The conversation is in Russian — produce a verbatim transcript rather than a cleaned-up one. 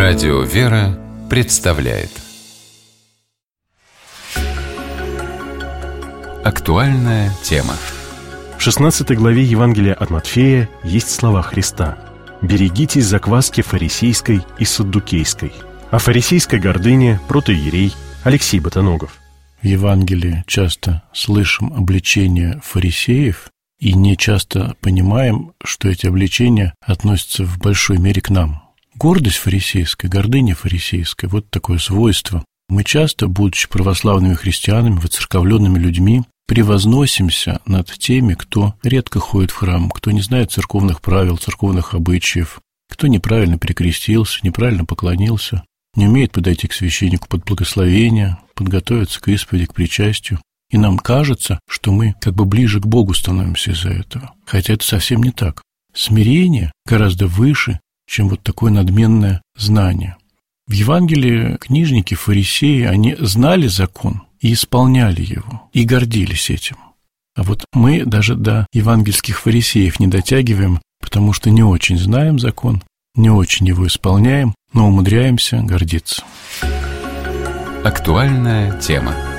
Радио «Вера» представляет актуальная тема. В шестнадцатой главе Евангелия от Матфея есть слова Христа: «Берегитесь закваски фарисейской и саддукейской». О фарисейской гордыне протоиерей Алексей Ботоногов. В Евангелии часто слышим обличения фарисеев и не часто понимаем, что эти обличения относятся в большой мере к нам. Гордость фарисейская, гордыня фарисейская – вот такое свойство. Мы часто, будучи православными христианами, воцерковленными людьми, превозносимся над теми, кто редко ходит в храм, кто не знает церковных правил, церковных обычаев, кто неправильно перекрестился, неправильно поклонился, не умеет подойти к священнику под благословение, подготовиться к исповеди, к причастию. И нам кажется, что мы как бы ближе к Богу становимся из-за этого. Хотя это совсем не так. Смирение гораздо выше, чем вот такое надменное знание. В Евангелии книжники, фарисеи, они знали закон и исполняли его, и гордились этим. А вот мы даже до евангельских фарисеев не дотягиваем, потому что не очень знаем закон, не очень его исполняем, но умудряемся гордиться. Актуальная тема.